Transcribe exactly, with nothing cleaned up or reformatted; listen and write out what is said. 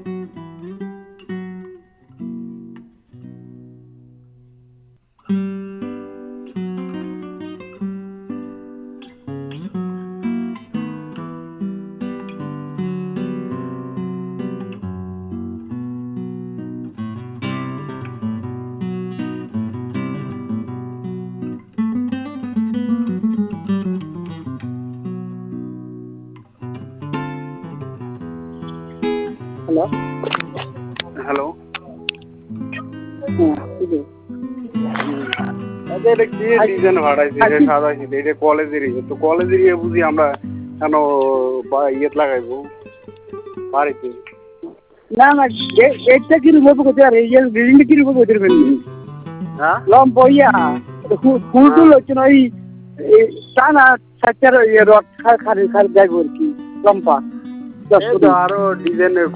hello hello হ্যাঁ কি design ভাড়াইছে এটা সাদাইছে এটা কলেজের তো কলেজের ইয়ে বুঝি আমরা কেন ইয়ে লাগাইবো বাড়িতে না না গেটটা কি রূপ করতে আর এই বিল্ডিংটা কি রূপ করতে পারবেন হ্যাঁ লম বইয়া ফুল টুল হচ্ছে না ওই টানা সাচ্চার রড খার খার খার দেখবো আর কি লম্পা আরো ডিজাইনের